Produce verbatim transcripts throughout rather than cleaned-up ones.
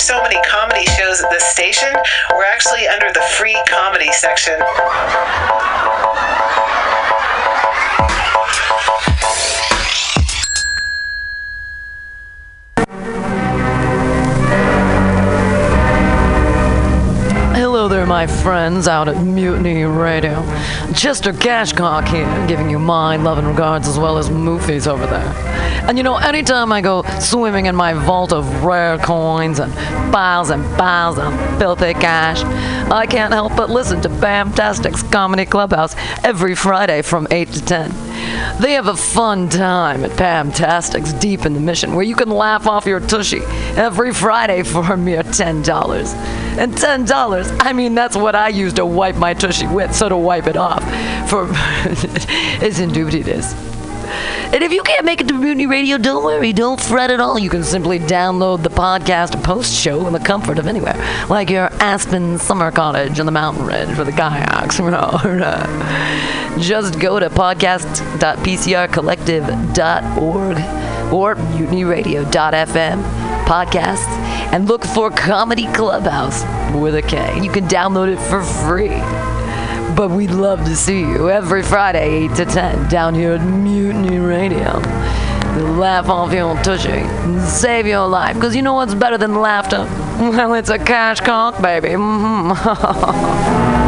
so many comedy shows at this station, we're actually under the free comedy section. Hello there, my friends out at Mutiny Radio. Chester Cashcock here, giving you my love and regards as well as Moofy's over there. And you know, anytime I go swimming in my vault of rare coins and piles and piles of filthy cash, I can't help but listen to Bamtastic's Comedy Clubhouse every Friday from eight to ten. They have a fun time at Bamtastic's Deep in the Mission, where you can laugh off your tushy every Friday for a mere ten dollars. And ten dollars, I mean, that's what I use to wipe my tushy with, so to wipe it off, for it's indubitious. And if you can't make it to Mutiny Radio, don't worry, don't fret at all. You can simply download the podcast and post-show in the comfort of anywhere, like your Aspen summer cottage on the mountain ridge with the kayaks. Just go to podcast dot p c r collective dot org or mutiny radio dot f m podcasts and look for Comedy Clubhouse with a K. You can download it for free. But we'd love to see you every Friday, eight to ten, down here at Mutiny Radio. Laugh off your tushy and save your life, because you know what's better than laughter? Well, it's a cash cock, baby. Mm-hmm.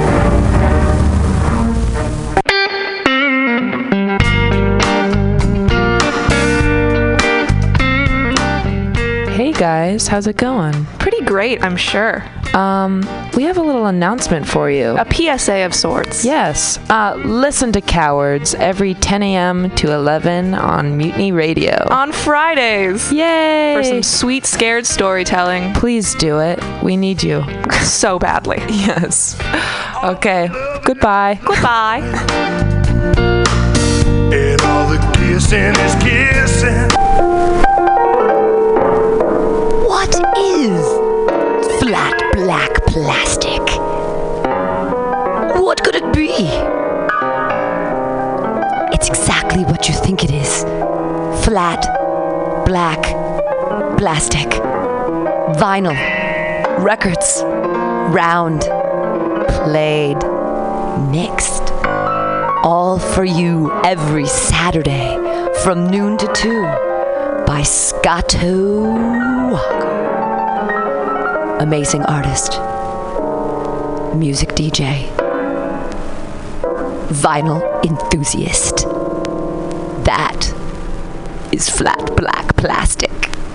Hey guys, how's it going? Pretty great, I'm sure. Um, we have a little announcement for you. A P S A of sorts. Yes. Uh, listen to Cowards every ten a.m. to eleven on Mutiny Radio. On Fridays. Yay! For some sweet, scared storytelling. Please do it. We need you. So badly. Yes. Okay. Goodbye. Goodbye. And all the kissing is kissing. What is flat black plastic? What could it be? It's exactly what you think it is. Flat black plastic. Vinyl. Records. Round. Played. Mixed. All for you every Saturday from noon to two by Scotto Walker. Amazing artist, music D J, vinyl enthusiast. That is flat black plastic.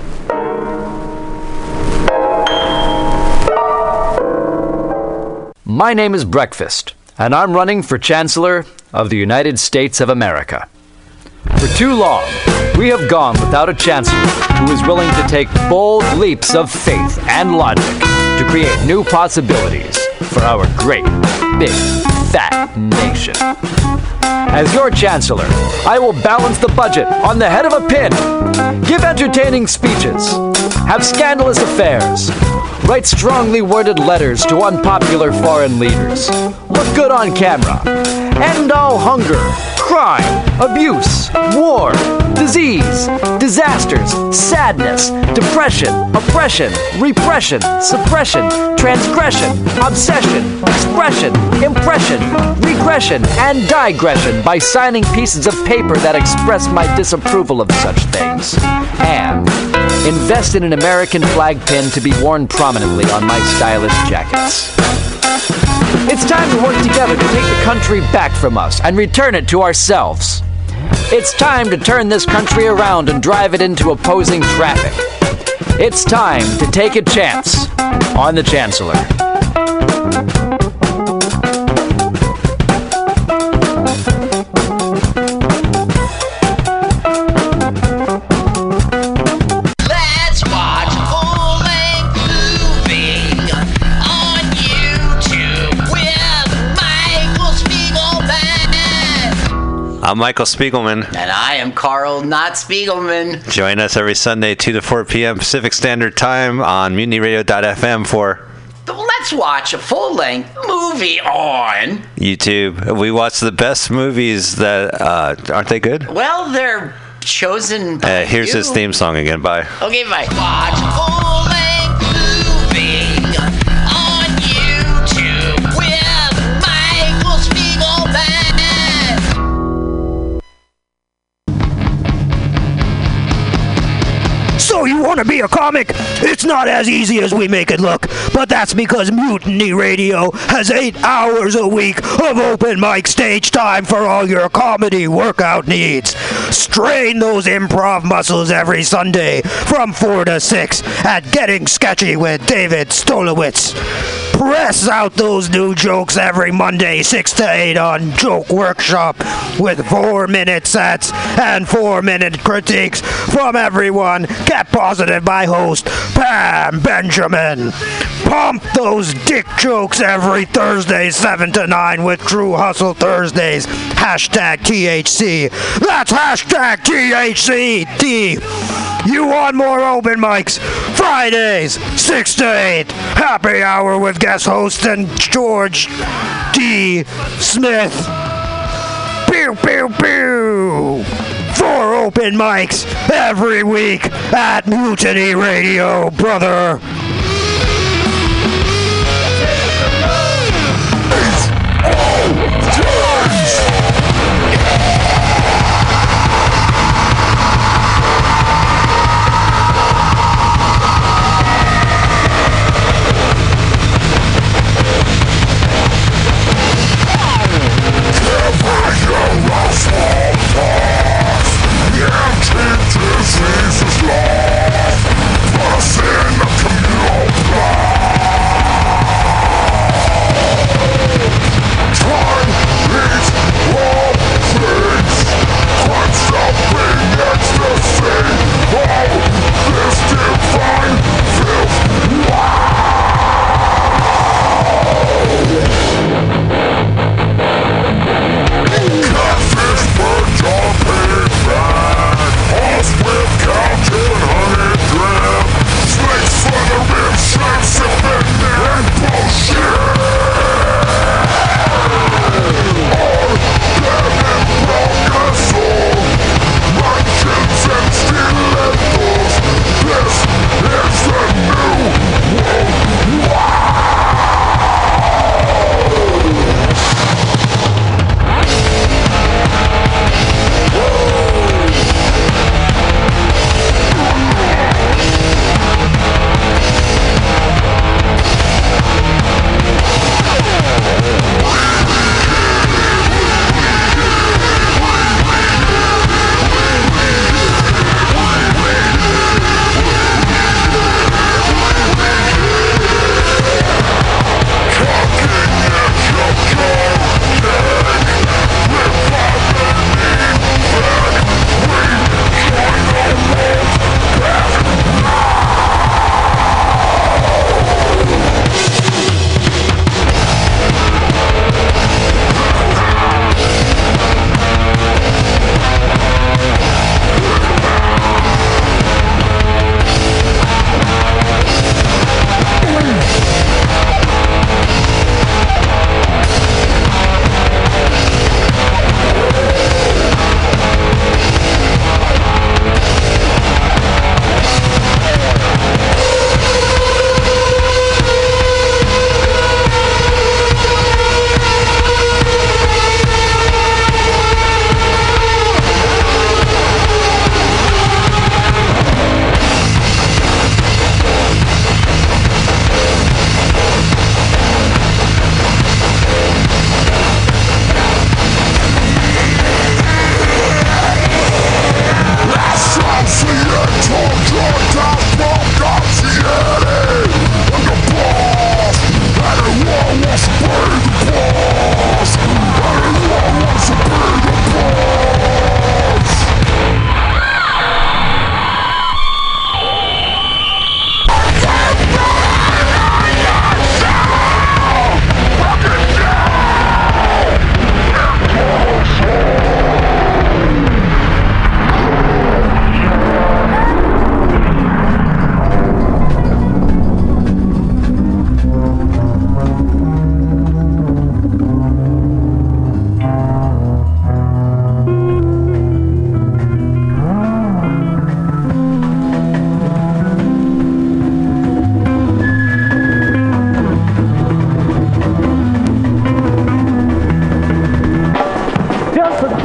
My name is Breakfast, and I'm running for Chancellor of the United States of America. For too long, we have gone without a chancellor who is willing to take bold leaps of faith and logic to create new possibilities for our great, big, fat nation. As your chancellor, I will balance the budget on the head of a pin, give entertaining speeches, have scandalous affairs, write strongly worded letters to unpopular foreign leaders, look good on camera, end all hunger, crime, abuse, war, disease, disasters, sadness, depression, oppression, repression, suppression, transgression, obsession, expression, impression, regression, and digression by signing pieces of paper that express my disapproval of such things. And invest in an American flag pin to be worn prominently on my stylish jackets. It's time to work together to take the country back from us and return it to ourselves. It's time to turn this country around and drive it into opposing traffic. It's time to take a chance on the Chancellor. I'm Michael Spiegelman. And I am Carl Not Spiegelman. Join us every Sunday, two to four p.m. Pacific Standard Time on mutiny radio dot f m for Let's Watch a Full-Length Movie on YouTube. We watch the best movies that, uh, aren't they good? Well, they're chosen by uh, Here's you. his theme song again. Bye. Okay, bye. Watch a full-length to be a comic? It's not as easy as we make it look, but that's because Mutiny Radio has eight hours a week of open mic stage time for all your comedy workout needs. Strain those improv muscles every Sunday from four to six at Getting Sketchy with David Stolowitz. Press out those new jokes every Monday, six to eight on Joke Workshop with four-minute sets and four-minute critiques from everyone kept positive by host Pam Benjamin. Pump those dick jokes every Thursday, seven to nine with True Hustle Thursdays. Hashtag T H C. That's hashtag T H C T. You want more open mics? Fridays, six to eight. Happy hour with guest host and George D. Smith. Pew, pew, pew. Four open mics every week at Mutiny Radio, brother.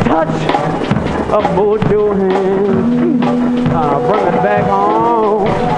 Up, hold your hands, uh, bring it back home.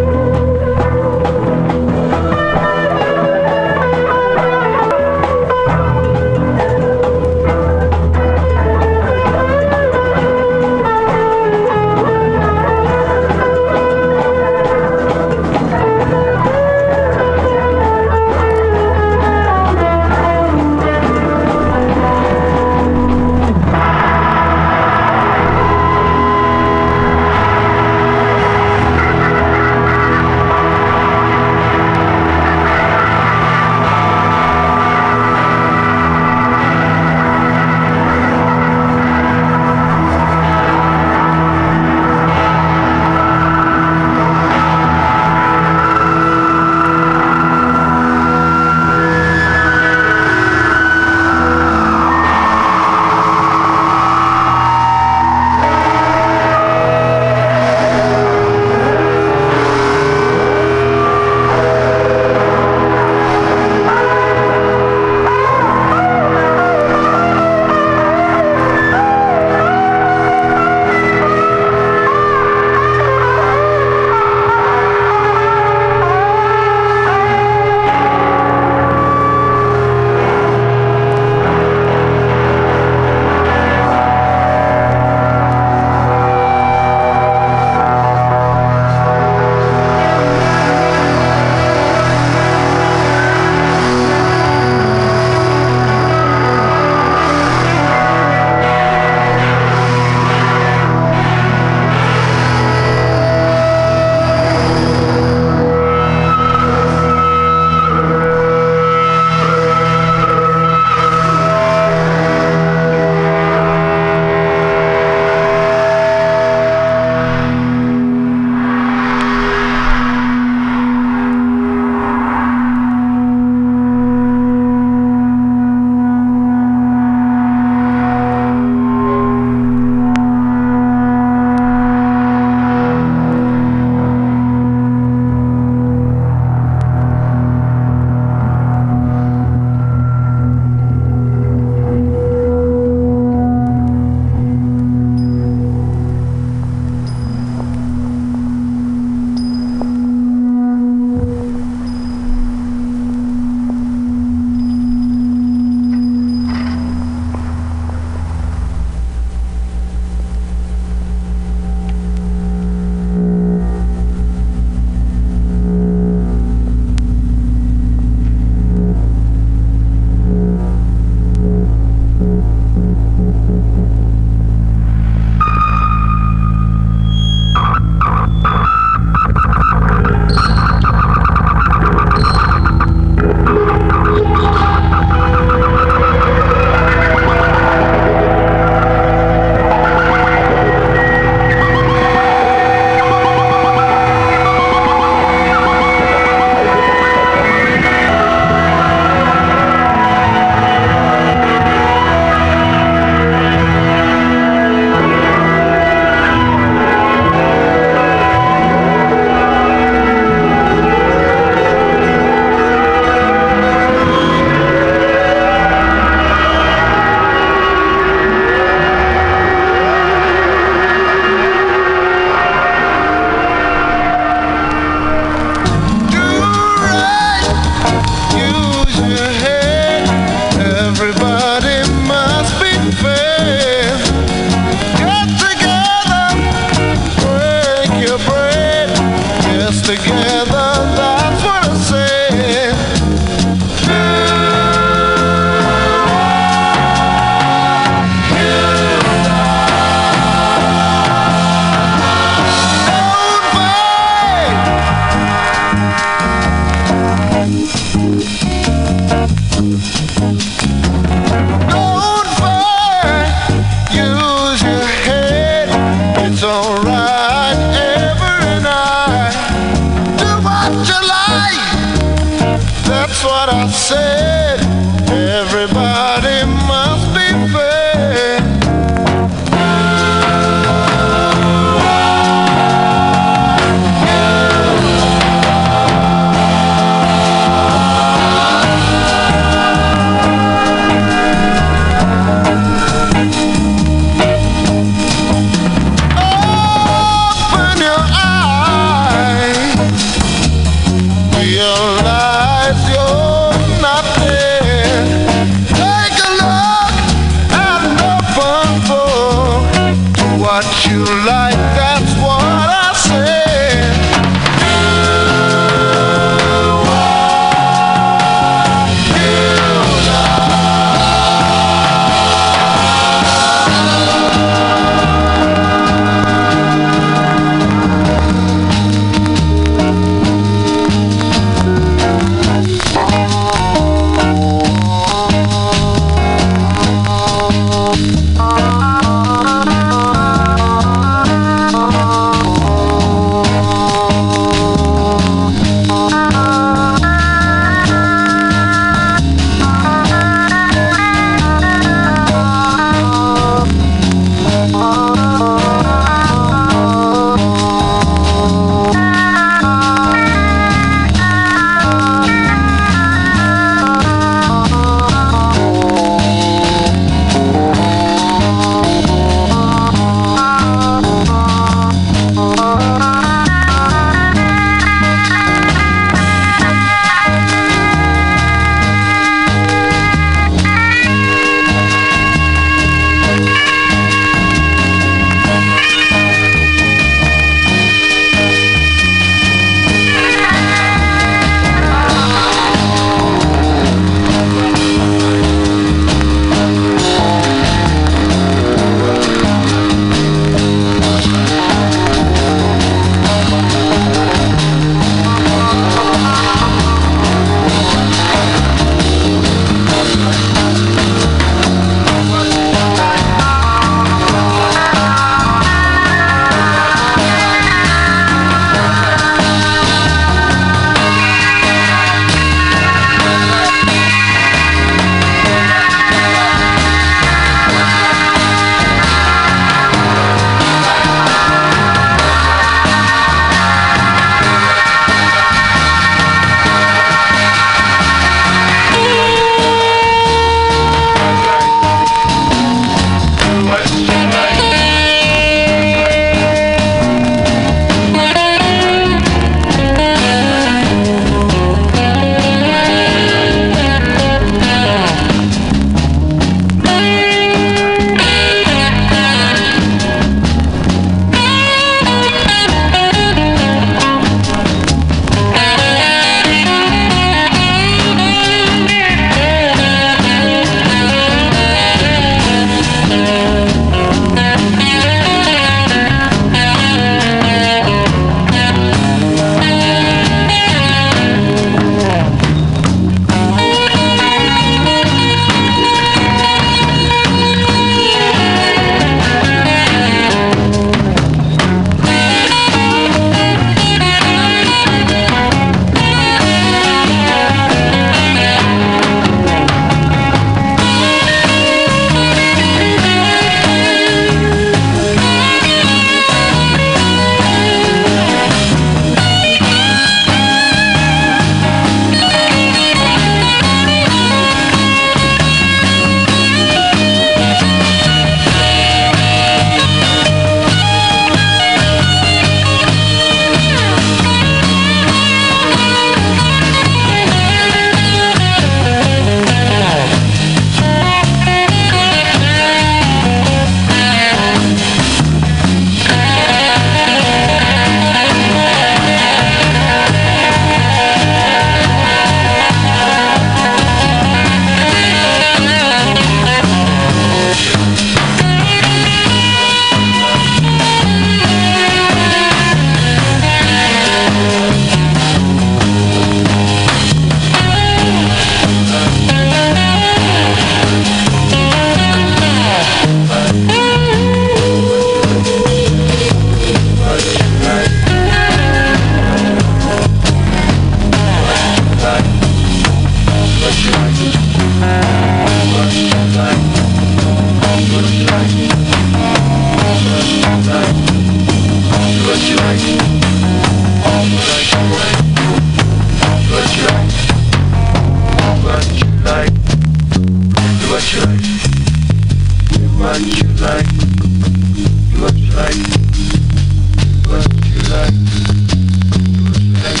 what you like, what you like, what you like, what you like.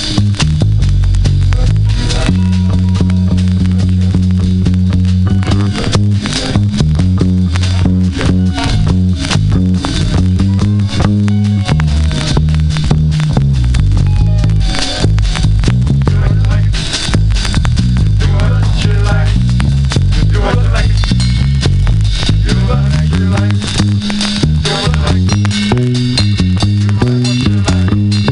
Do what you like.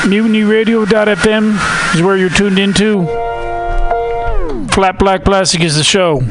Mutiny Radio dot f m is where you're tuned into. Flat Black Plastic is the show.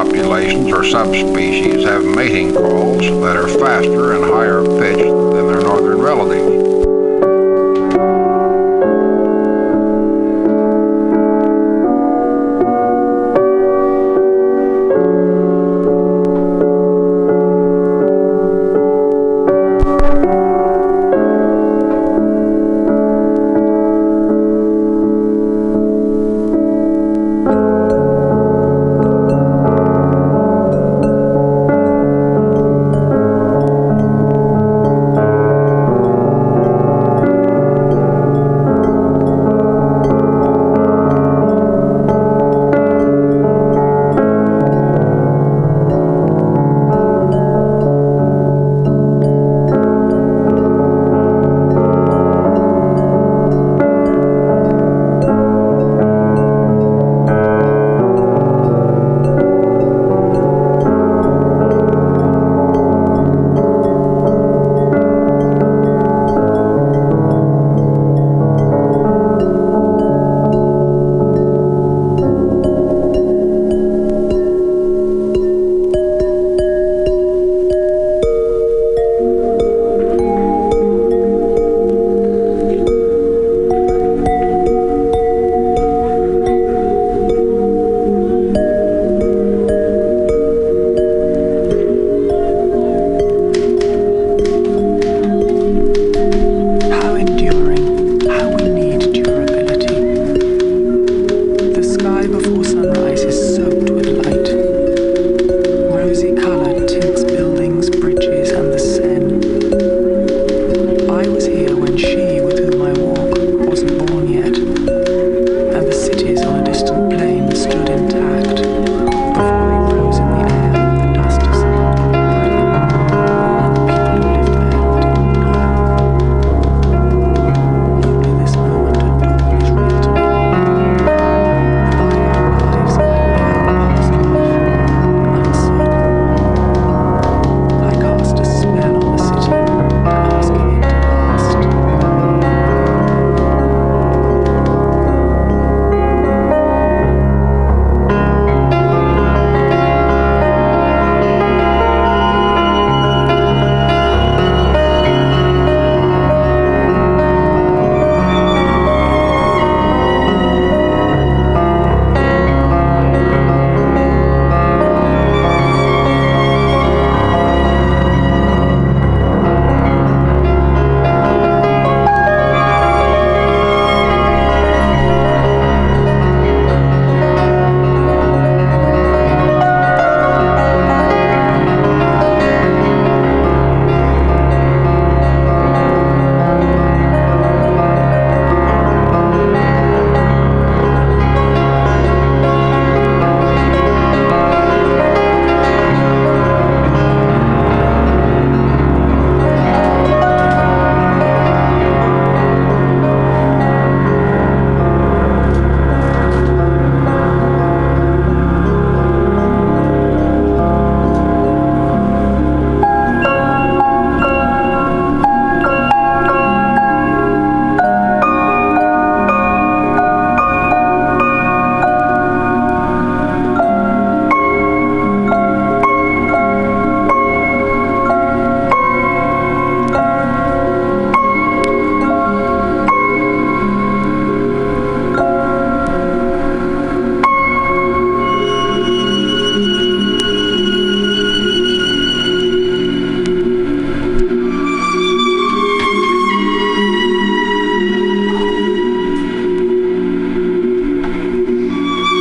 populations or subspecies have mating calls that are faster and higher pitched than their northern relatives.